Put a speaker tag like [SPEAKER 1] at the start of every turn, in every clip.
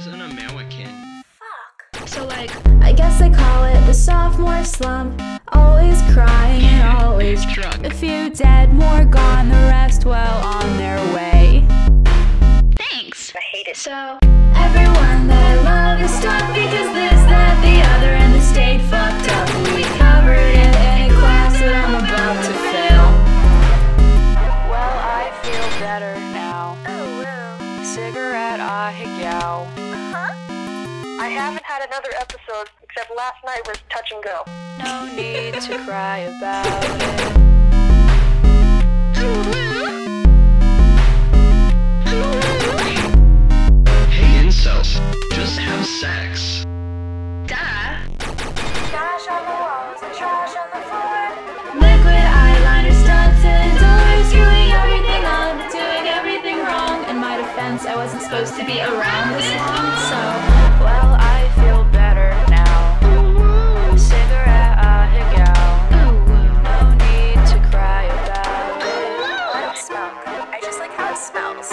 [SPEAKER 1] an American.
[SPEAKER 2] So like, I guess I call it the sophomore slump. Always crying and always
[SPEAKER 1] drunk.
[SPEAKER 2] A few dead, more gone, the rest well on their way.
[SPEAKER 3] Thanks. I hate it.
[SPEAKER 2] So everyone that I love is stuck because this, that, the other, and the state fucked up. We covered it in a class that I'm about to fail. Well, I feel better now.
[SPEAKER 3] Oh, wow.
[SPEAKER 2] Cigarette, ah, higow.
[SPEAKER 3] I haven't had another episode, except last night was touch and go.
[SPEAKER 2] No need to cry about it.
[SPEAKER 1] Hey incels, just have sex.
[SPEAKER 2] Duh.
[SPEAKER 3] Trash on the walls and trash on the floor.
[SPEAKER 2] Liquid eyeliner, stunts indoors, screwing everything up, doing everything wrong. In my defense, I wasn't supposed to be around this long, so, well, I feel better now. Cigarette, ah, higow. No need to cry about it.
[SPEAKER 3] I don't smoke. I just like how it smells.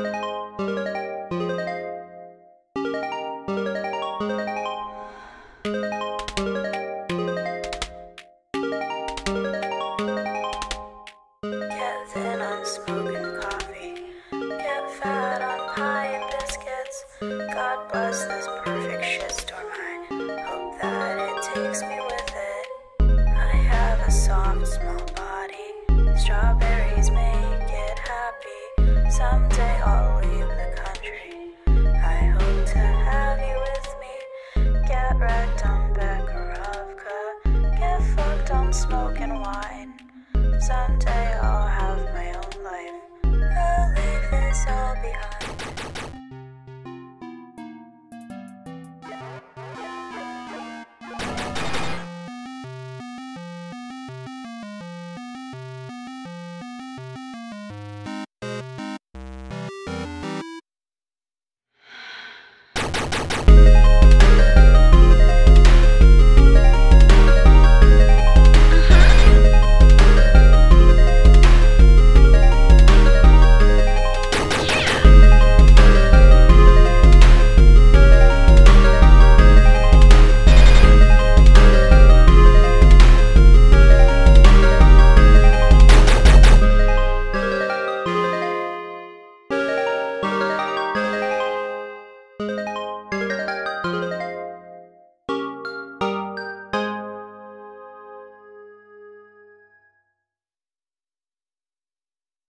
[SPEAKER 3] Get thin on smoking coffee. Get fat on pie and biscuits. God bless this perfect shitstorm. I hope that it takes me with it. I have a soft, small body. Strawberries make it happy. Someday I'll leave the country. I hope to have you with me. Get wrecked on Bekarovka. Get fucked on smoking wine. Someday I'll